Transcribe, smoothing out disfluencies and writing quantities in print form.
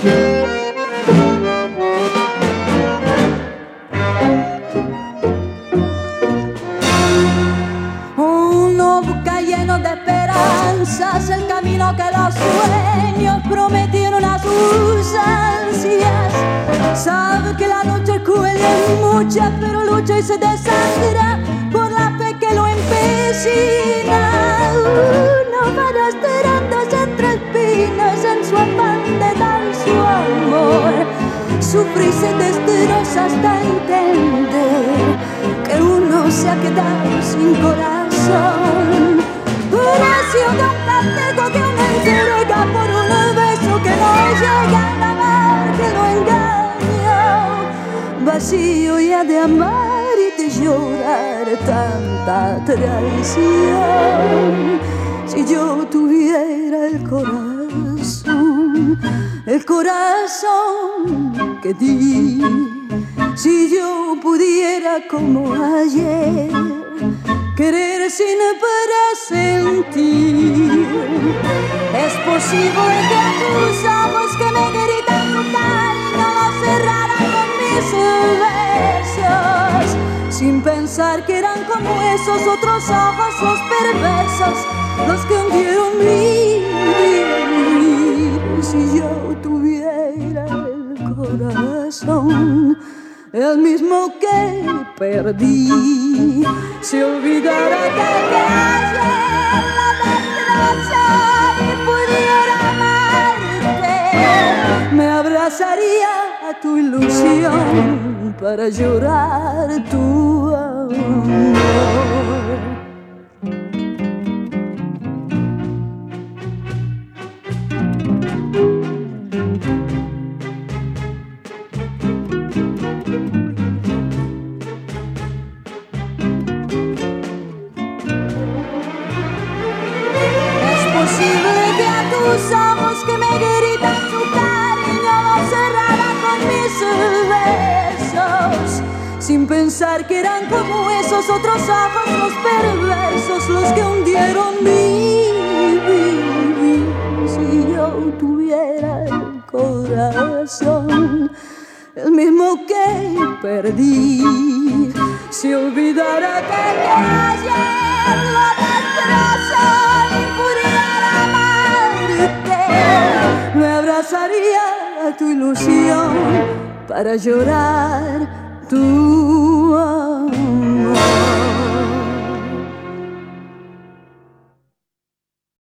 Uno busca lleno de esperanzas el camino que los sueños prometieron a sus ansias. Sabe que la noche es cruel y es mucha, pero lucha y se desangra por la fe que lo empecina. Uno va rastreándose entre espinas en su afán de dar su amor. Sufre y se destroza hasta entender que uno se ha quedado sin corazón. Precio de un castigo que uno entrega por un beso que no llega a amar, que lo engaña. Vacío ya de amar y de llorar tanta traición. Si yo tuviera el corazón que di, si yo pudiera como ayer querer sin presentir, es posible que a tus ojos que me gritan tu cariño los cerrara con mis besos, sin pensar que eran como esos otros ojos los perversos, los que hundieron mi vivir. Si yo tuviera el corazón, el mismo que perdí, si olvidara que ayer la destroza y pudiera amarte, me abrazaría a tu ilusión para llorar tu amor. Tus ojos que me gritan su cariño los cerrara con mis besos, sin pensar que eran como esos otros ojos los perversos, los que hundieron mi vivir. Si yo tuviera el corazón, el mismo que perdí, si olvidara que ayer lo destrozó y pudiera amarte, me abrazaría a tu ilusión para llorar tu